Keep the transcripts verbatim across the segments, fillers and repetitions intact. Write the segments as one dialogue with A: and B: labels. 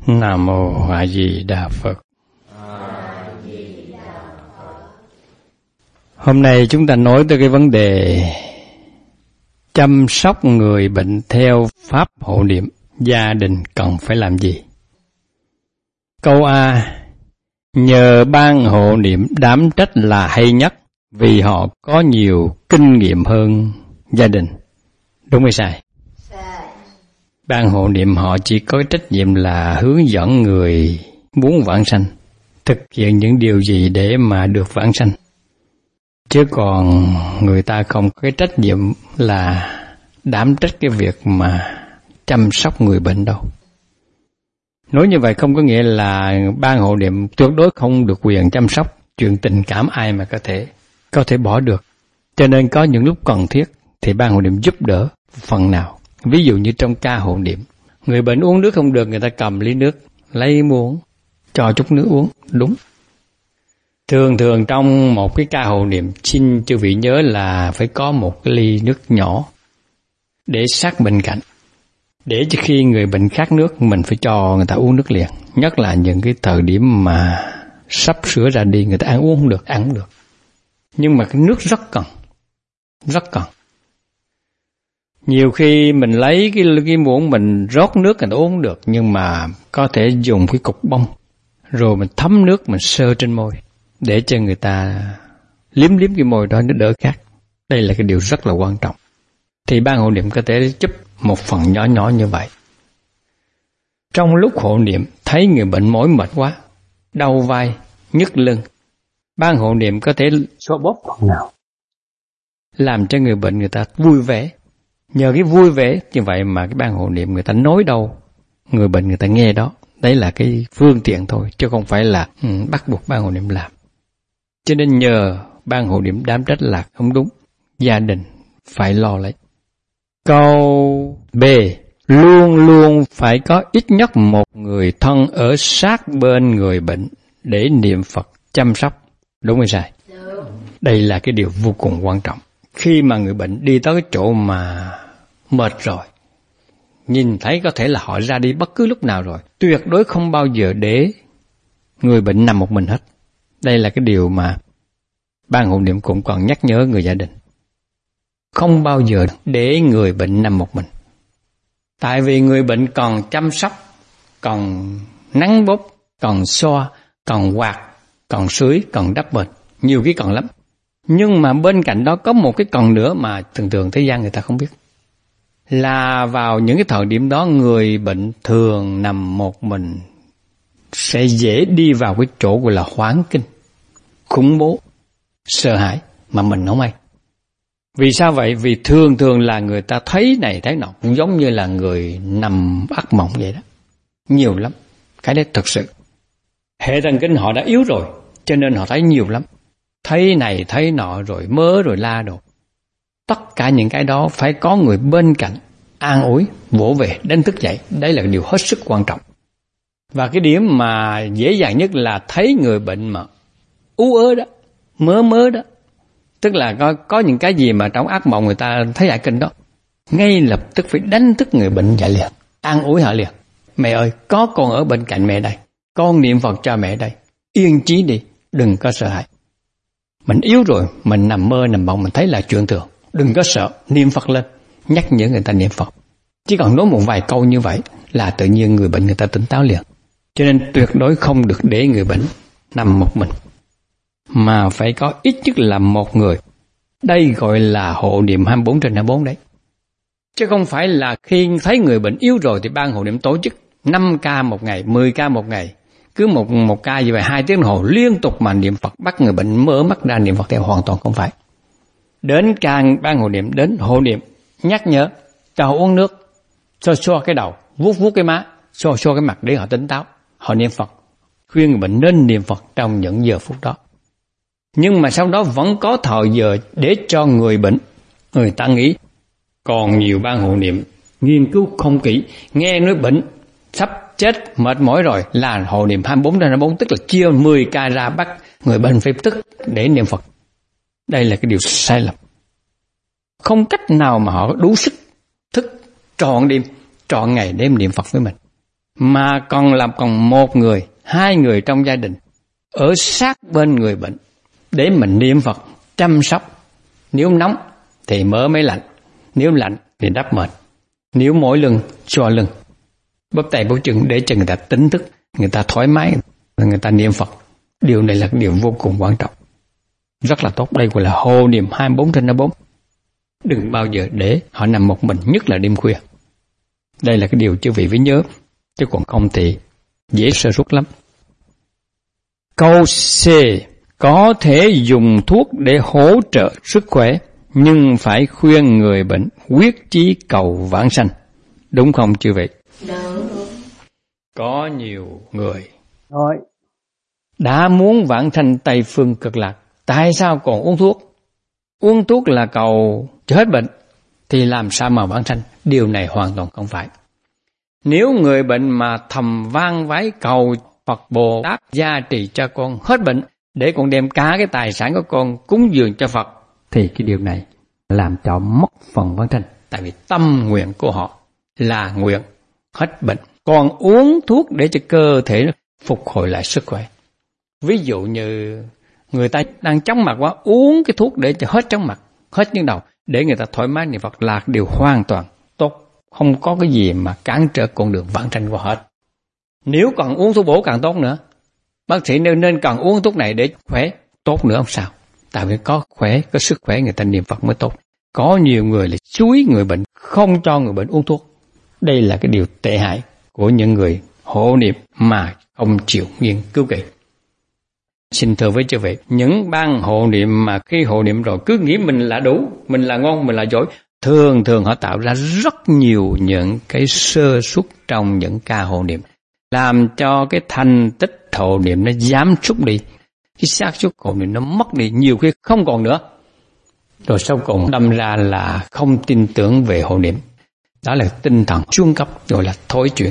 A: Nam Mô A Di Đà Phật. Hôm nay chúng ta nói tới cái vấn đề chăm sóc người bệnh theo pháp hộ niệm, gia đình cần phải làm gì? Câu A: nhờ ban hộ niệm đảm trách là hay nhất, vì họ có nhiều kinh nghiệm hơn gia đình. Đúng hay sai? Ban hộ niệm họ chỉ có trách nhiệm là hướng dẫn người muốn vãng sanh thực hiện những điều gì để mà được vãng sanh, chứ còn người ta không có cái trách nhiệm là đảm trách cái việc mà chăm sóc người bệnh đâu. Nói như vậy không có nghĩa là ban hộ niệm tuyệt đối không được quyền chăm sóc. Chuyện tình cảm ai mà có thể có thể bỏ được. Cho nên có những lúc cần thiết thì ban hộ niệm giúp đỡ phần nào. Ví dụ như trong ca hộ niệm, người bệnh uống nước không được, người ta cầm ly nước lấy muỗng cho chút nước uống, đúng. Thường thường trong một cái ca hộ niệm, xin chư vị nhớ là phải có một cái ly nước nhỏ để sát bên cạnh, để cho khi người bệnh khát nước mình phải cho người ta uống nước liền. Nhất là những cái thời điểm mà sắp sửa ra đi, người ta ăn uống không được, ăn không được. Nhưng mà cái nước rất cần, rất cần. Nhiều khi mình lấy cái, cái muỗng mình rót nước người ta uống được, nhưng mà có thể dùng cái cục bông rồi mình thấm nước mình sơ trên môi để cho người ta liếm liếm cái môi đó nó đỡ khát. Đây là cái điều rất là quan trọng. Thì ban hộ niệm có thể giúp một phần nhỏ nhỏ như vậy. Trong lúc hộ niệm thấy người bệnh mỏi mệt quá, đau vai, nhức lưng, ban hộ niệm có thể xoa bóp phần nào làm cho người bệnh người ta vui vẻ. Nhờ cái vui vẻ như vậy mà cái ban hộ niệm người ta nói đâu, người bệnh người ta nghe đó. Đấy là cái phương tiện thôi, chứ không phải là ừ, bắt buộc ban hộ niệm làm. Cho nên nhờ ban hộ niệm đảm trách là không đúng. Gia đình phải lo lấy. Câu B: luôn luôn phải có ít nhất một người thân ở sát bên người bệnh để niệm Phật chăm sóc. Đúng hay sai? Đúng. Đây là cái điều vô cùng quan trọng. Khi mà người bệnh đi tới cái chỗ mà mệt rồi, nhìn thấy có thể là họ ra đi bất cứ lúc nào rồi, tuyệt đối không bao giờ để người bệnh nằm một mình hết. Đây là cái điều mà ban hộ niệm cũng còn nhắc nhớ người gia đình. Không bao giờ để người bệnh nằm một mình. Tại vì người bệnh còn chăm sóc, còn nắng bóp, còn xoa, còn quạt, còn sưởi, còn đắp bền. Nhiều cái còn lắm. Nhưng mà bên cạnh đó có một cái còn nữa mà thường thường thế gian người ta không biết. Là vào những cái thời điểm đó người bệnh thường nằm một mình sẽ dễ đi vào cái chỗ gọi là hoảng kinh, khủng bố, sợ hãi mà mình không hay. Vì sao vậy? Vì thường thường là người ta thấy này thấy nọ cũng giống như là người nằm ác mộng vậy đó. Nhiều lắm. Cái đấy thực sự. Hệ thần kinh họ đã yếu rồi, cho nên họ thấy nhiều lắm. Thấy này thấy nọ rồi mớ rồi la đồ. Tất cả những cái đó phải có người bên cạnh an ủi, vỗ về, đánh thức dậy. Đấy là điều hết sức quan trọng. Và cái điểm mà dễ dàng nhất là thấy người bệnh mà ú ớ đó, mớ mớ đó. Tức là có, có những cái gì mà trong ác mộng người ta thấy ải kinh đó, ngay lập tức phải đánh thức người bệnh dậy liền, an ủi họ liền. Mẹ ơi, có con ở bên cạnh mẹ đây, con niệm Phật cho mẹ đây, yên chí đi, đừng có sợ hãi. Mình yếu rồi, mình nằm mơ nằm mộng mình thấy là chuyện thường, đừng có sợ, niệm Phật lên, nhắc nhở người ta niệm Phật. Chỉ cần nói một vài câu như vậy là tự nhiên người bệnh người ta tỉnh táo liền. Cho nên tuyệt đối không được để người bệnh nằm một mình, mà phải có ít nhất là một người. Đây gọi là hộ niệm hai mươi bốn trên hai mươi bốn đấy. Chứ không phải là khi thấy người bệnh yếu rồi thì ban hộ niệm tổ chức năm ca một ngày, mười ca một ngày. Cứ một, một ca như vậy hai tiếng đồng hồ liên tục mà niệm Phật, bắt người bệnh mở mắt ra niệm Phật theo, hoàn toàn không phải. Đến ca ban hộ niệm, đến hộ niệm, nhắc nhở, cho họ uống nước, xoa xoa cái đầu, vuốt vuốt cái má, xoa xoa cái mặt để họ tỉnh táo, họ niệm Phật. Khuyên người bệnh nên niệm Phật trong những giờ phút đó. Nhưng mà sau đó vẫn có thời giờ để cho người bệnh, người ta nghĩ. Còn nhiều ban hộ niệm nghiên cứu không kỹ, nghe nói bệnh sắp chết mệt mỏi rồi là hộ niệm hai mươi bốn trên hai mươi bốn, tức là chia mười ca ra bắt người bệnh phải tức để niệm Phật. Đây là cái điều sai lầm. Không cách nào mà họ đủ sức thức trọn đêm, trọn ngày đêm niệm Phật với mình. mà còn làm còn một người, hai người trong gia đình ở sát bên người bệnh để mình niệm Phật chăm sóc. Nếu nóng thì mở máy lạnh, nếu lạnh thì đắp mền, nếu mỏi lưng xoa lưng, bóp tay bóp chân để cho người ta tỉnh thức, người ta thoải mái, người ta niệm Phật. Điều này là điều vô cùng quan trọng, rất là tốt. Đây gọi là hộ niệm hai mươi bốn trên hai mươi bốn. Đừng bao giờ để họ nằm một mình, nhất là đêm khuya. Đây là cái điều quý vị phải nhớ, chứ còn không thì dễ sơ suất lắm. Câu C. Có thể dùng thuốc để hỗ trợ sức khỏe, nhưng phải khuyên người bệnh quyết chí cầu vãng sanh. Đúng không chư vị?
B: Đúng.
A: Có nhiều người
B: Rồi.
A: đã muốn vãng sanh Tây Phương Cực Lạc, tại sao còn uống thuốc? Uống thuốc là cầu hết bệnh, thì làm sao mà vãng sanh? Điều này hoàn toàn không phải. Nếu người bệnh mà thầm vang vái cầu Phật Bồ Tát gia trì cho con hết bệnh, để con đem cả cái tài sản của con cúng dường cho Phật, thì cái điều này làm cho mất phần vãng sanh. Tại vì tâm nguyện của họ là nguyện hết bệnh, còn uống thuốc để cho cơ thể phục hồi lại sức khỏe. Ví dụ như người ta đang chóng mặt quá, uống cái thuốc để cho hết chóng mặt, hết nhức đầu, để người ta thoải mái niệm Phật là điều hoàn toàn tốt, không có cái gì mà cản trở con đường vãng sanh của hết. Nếu còn uống thuốc bổ càng tốt nữa. Bác sĩ nên nên cần uống thuốc này để khỏe, tốt nữa không sao. Tại vì có khỏe, có sức khỏe người ta niệm Phật mới tốt. Có nhiều người là xúi người bệnh, không cho người bệnh uống thuốc. Đây là cái điều tệ hại của những người hộ niệm mà không chịu nghiên cứu kỹ. Xin thưa với quý vị, những ban hộ niệm mà khi hộ niệm rồi cứ nghĩ mình là đủ, mình là ngon, mình là giỏi, thường thường họ tạo ra rất nhiều những cái sơ suất trong những ca hộ niệm, làm cho cái thành tích hộ niệm nó giảm sút đi, cái xác suất hộ niệm nó mất đi, nhiều khi không còn nữa. Rồi sau cùng đâm ra là không tin tưởng về hộ niệm. Đó là tinh thần xuống cấp, rồi là thối chuyện.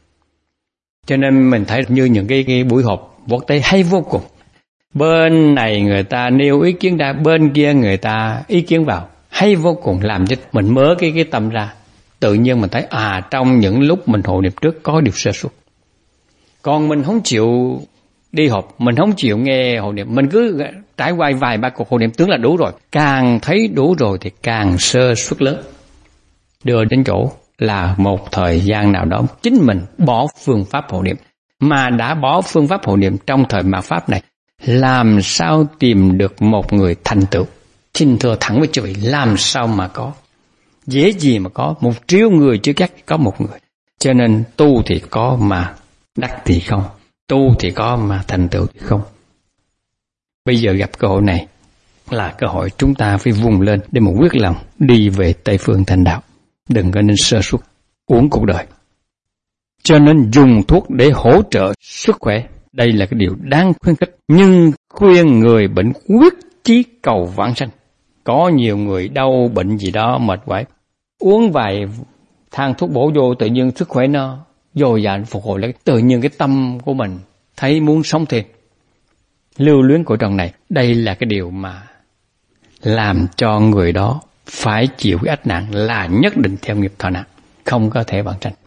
A: Cho nên mình thấy như những cái, cái buổi họp quốc tế hay vô cùng. Bên này người ta nêu ý kiến ra, bên kia người ta ý kiến vào, hay vô cùng, làm cho mình mở cái cái tâm ra. Tự nhiên mình thấy à, trong những lúc mình hộ niệm trước có điều sơ suất. Còn mình không chịu đi họp, mình không chịu nghe hộ niệm, mình cứ trải qua vài ba cuộc hộ niệm tướng là đủ rồi. Càng thấy đủ rồi thì càng sơ suất lớn. Đưa đến chỗ là một thời gian nào đó chính mình bỏ phương pháp hộ niệm. Mà đã bỏ phương pháp hộ niệm trong thời mạt Pháp này, làm sao tìm được một người thành tựu? Xin thưa thẳng với quý vị, làm sao mà có? Dễ gì mà có? Một triệu người chưa chắc có một người. Cho nên tu thì có mà đắc thì không, tu thì có mà thành tựu thì không. Bây giờ gặp cơ hội này là cơ hội chúng ta phải vùng lên để một quyết lòng đi về Tây Phương thành đạo. Đừng có nên sơ suất uống cuộc đời. Cho nên dùng thuốc để hỗ trợ sức khỏe, đây là cái điều đáng khuyến khích. Nhưng khuyên người bệnh quyết chí cầu vãng sanh. Có nhiều người đau bệnh gì đó mệt mỏi, uống vài thang thuốc bổ vô, tự nhiên sức khỏe nó dồi dào phục hồi lại. Tự nhiên cái tâm của mình thấy muốn sống thêm, lưu luyến của trần này. Đây là cái điều mà làm cho người đó phải chịu cái ách nạn là nhất định theo nghiệp thọ nạn, không có thể vãng sanh.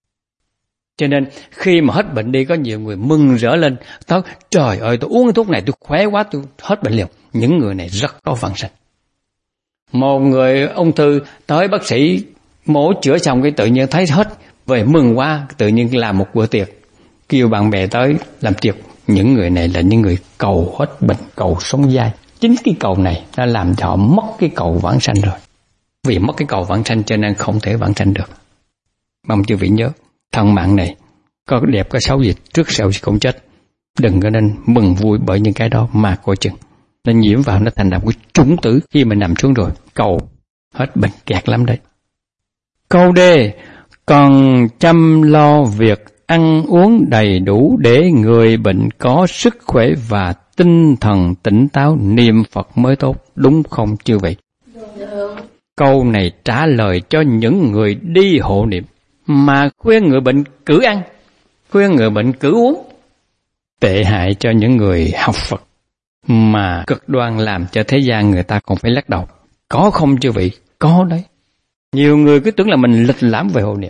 A: Cho nên khi mà hết bệnh đi, có nhiều người mừng rỡ lên, tôi trời ơi, tôi uống cái thuốc này tôi khỏe quá, tôi hết bệnh liền. Những người này rất có vãng sanh. Một người ung thư tới bác sĩ mổ chữa xong cái tự nhiên thấy hết, về mừng quá, tự nhiên làm một bữa tiệc, kêu bạn bè tới làm tiệc. Những người này là những người cầu hết bệnh, cầu sống dai. Chính cái cầu này đã làm cho họ mất cái cầu vãng sanh rồi. Vì mất cái cầu vãng sanh cho nên không thể vãng sanh được. Mong chư vị nhớ, thân mạng này có đẹp có xấu gì, trước sau thì cũng chết. Đừng có nên mừng vui bởi những cái đó mà coi chừng. Nó nhiễm vào, nó thành làm cái trúng tử khi mình nằm xuống rồi. Cầu hết bệnh kẹt lắm đấy. Câu D. Còn chăm lo việc ăn uống đầy đủ để người bệnh có sức khỏe và tinh thần tỉnh táo niệm Phật mới tốt. Đúng không chư vị?
B: Đúng.
A: Câu này trả lời cho những người đi hộ niệm mà khuyên người bệnh cử ăn, khuyên người bệnh cử uống. Tệ hại cho những người học Phật mà cực đoan, làm cho thế gian người ta còn phải lắc đầu. Có không chư vị? Có đấy. Nhiều người cứ tưởng là mình lịch lãm về hộ niệm,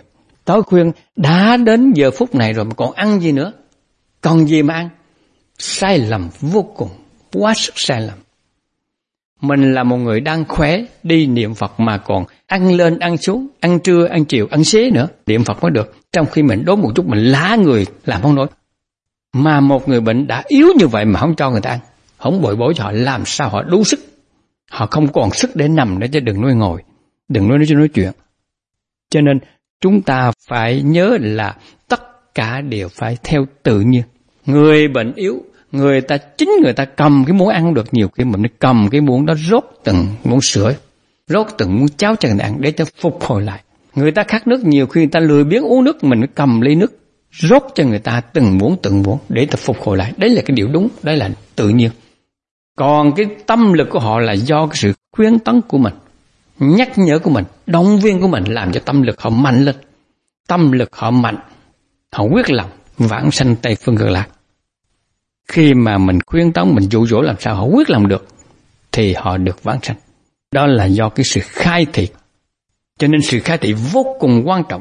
A: Tối khuyên đã đến giờ phút này rồi mà còn ăn gì nữa? Còn gì mà ăn? Sai lầm vô cùng, quá sức sai lầm. Mình là một người đang khỏe, đi niệm Phật mà còn ăn lên ăn xuống, ăn trưa, ăn chiều, ăn xế nữa, niệm Phật mới được. Trong khi mình đốn một chút mình lá người làm không nổi. Mà một người bệnh đã yếu như vậy mà không cho người ta ăn, không bồi bổ cho họ, làm sao họ đủ sức? Họ không còn sức để nằm nữa, chứ đừng nói ngồi, đừng nói nói, nói chuyện. Cho nên chúng ta phải nhớ là tất cả đều phải theo tự nhiên. Người bệnh yếu, người ta chính người ta cầm cái muỗng ăn được, nhiều khi mình cầm cái muỗng đó rốt từng muỗng sữa, rốt từng muỗng cháo cho người ta ăn để cho phục hồi lại. Người ta khát nước, nhiều khi người ta lười biếng uống nước, mình cầm ly nước rốt cho người ta từng muỗng từng muỗng để ta phục hồi lại. Đấy là cái điều đúng, đấy là tự nhiên. Còn cái tâm lực của họ là do cái sự khuyến tấn của mình, nhắc nhở của mình, động viên của mình làm cho tâm lực họ mạnh lên. Tâm lực họ mạnh, họ quyết lòng vãng sanh Tây Phương Cực Lạc. Khi mà mình khuyến tấn, mình dụ dỗ làm sao họ quyết lòng được, thì họ được vãng sanh. Đó là do cái sự khai thị. Cho nên sự khai thị vô cùng quan trọng.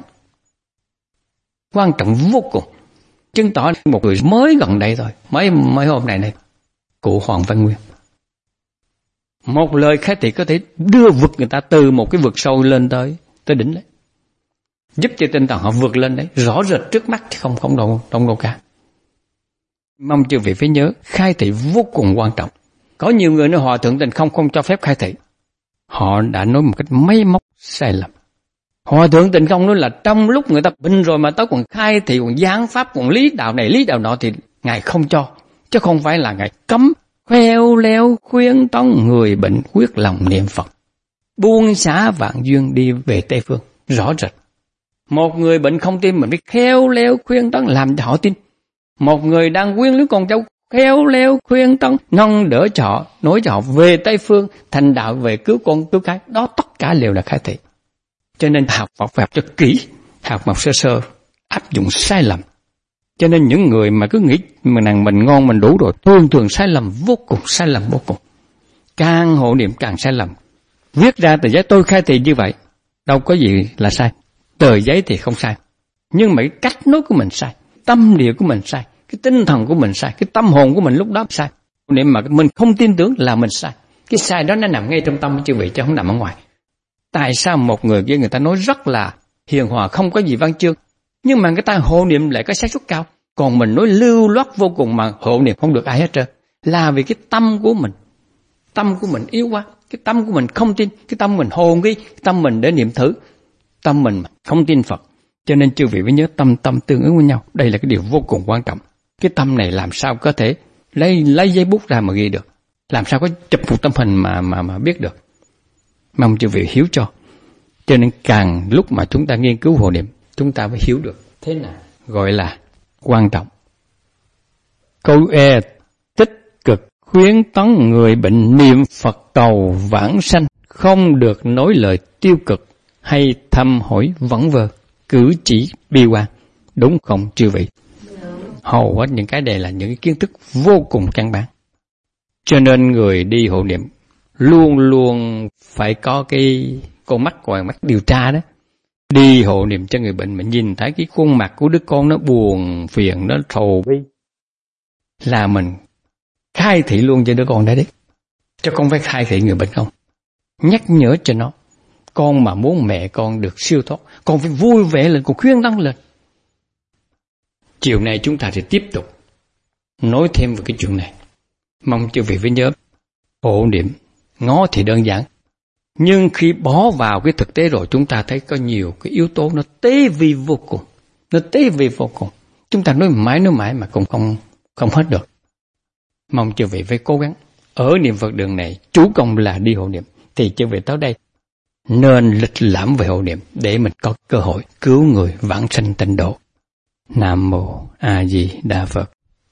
A: Quan trọng vô cùng. Chứng tỏ một người mới gần đây thôi, mấy, mấy hôm này này, cụ Hoàng Văn Nguyên. Một lời khai thị có thể đưa vực người ta từ một cái vực sâu lên tới tới đỉnh đấy, giúp cho tinh thần họ vượt lên đấy, rõ rệt trước mắt chứ không không đâu trong đâu cả. Mong chư vị phải nhớ, khai thị vô cùng quan trọng. Có nhiều người nói họ thượng tịnh không không cho phép khai thị, họ đã nói một cách máy móc sai lầm. Hòa thượng Tịnh Không nói là trong lúc người ta bệnh rồi mà tới còn khai thị, còn giảng pháp, còn lý đạo này lý đạo nọ thì Ngài không cho, chứ không phải là Ngài cấm. Khéo léo khuyến tấn người bệnh quyết lòng niệm Phật, buông xả vạn duyên đi về Tây Phương. Rõ rệt. Một người bệnh không tin mình phải khéo léo khuyến tấn làm cho họ tin. Một người đang quyến luyến con cháu, khéo léo khuyên tấn nâng đỡ cho họ, nói cho họ về Tây Phương thành đạo, về cứu con cứu cái. Đó tất cả đều là khai thị. Cho nên học Phật phải học cho kỹ, học một sơ sơ áp dụng sai lầm. Cho nên những người mà cứ nghĩ mình rằng mình ngon mình đủ rồi, thường thường sai lầm vô cùng, sai lầm vô cùng. Càng hộ niệm càng sai lầm. Viết ra tờ giấy tôi khai thị như vậy, đâu có gì là sai. Tờ giấy thì không sai, nhưng mà cái cách nói của mình sai, tâm địa của mình sai, cái tinh thần của mình sai, cái tâm hồn của mình lúc đó sai. Niệm mà mình không tin tưởng là mình sai. Cái sai đó nó nằm ngay trong tâm của chư vị chứ không nằm ở ngoài. Tại sao một người kia người ta nói rất là hiền hòa, không có gì văn chương, nhưng mà người ta hộ niệm lại có xác suất cao, còn mình nói lưu loát vô cùng mà hộ niệm không được ai hết trơn? Là vì cái tâm của mình, tâm của mình yếu quá, cái tâm của mình không tin, cái tâm mình hồn ghi, cái tâm mình để niệm thử, tâm mình không tin Phật. Cho nên chư vị phải nhớ tâm tâm tương ứng với nhau, đây là cái điều vô cùng quan trọng. Cái tâm này làm sao có thể lấy lấy giấy bút ra mà ghi được, làm sao có chụp một tấm hình mà mà mà biết được. Mong chư vị hiểu cho. Cho nên càng lúc mà chúng ta nghiên cứu hộ niệm, chúng ta mới hiểu được thế nào gọi là quan trọng. Câu E, tích cực khuyến tấn người bệnh niệm Phật cầu vãng sanh, không được nói lời tiêu cực hay thăm hỏi vẩn vơ, cử chỉ bi quan. Đúng không chư vị? Hầu hết những cái này là những kiến thức vô cùng căn bản. Cho nên người đi hộ niệm luôn luôn phải có cái con mắt gọi mắt điều tra đó. Đi hộ niệm cho người bệnh, mình nhìn thấy cái khuôn mặt của đứa con nó buồn phiền, nó sầu bi, là mình khai thị luôn cho đứa con đấy đấy. Chứ không phải khai thị người bệnh không. Nhắc nhở cho nó, con mà muốn mẹ con được siêu thoát, con phải vui vẻ lên, con khuyên tấn lên. Chiều nay chúng ta sẽ tiếp tục nói thêm về cái chuyện này. Mong chư vị phải nhớ, hộ niệm ngó thì đơn giản, nhưng khi bó vào cái thực tế rồi chúng ta thấy có nhiều cái yếu tố nó tế vi vô cùng, nó tế vi vô cùng. Chúng ta nói mãi nói mãi mà cũng không không hết được. Mong chư vị phải cố gắng ở niệm Phật đường này, chú công là đi hộ niệm, thì chư vị tới đây nên lịch lãm về hộ niệm để mình có cơ hội cứu người vãng sanh tịnh độ. Nam mô A Di Đà Phật.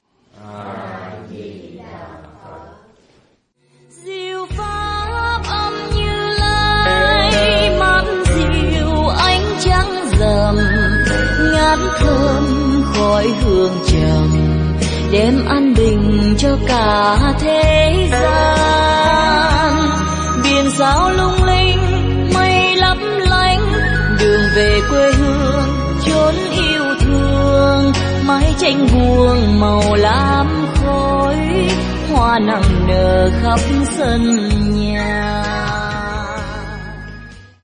B: Diệu pháp âm Như Lai, mát dịu ánh trăng rằm, ngát thơm khói hương trầm, đem an bình cho cả thế gian. Biển sao lung linh, mây lấp lánh, đường về quê hương cho chốn yêu thương, mái tranh buông màu lam khói, hoa nặng nở khắp sân nhà.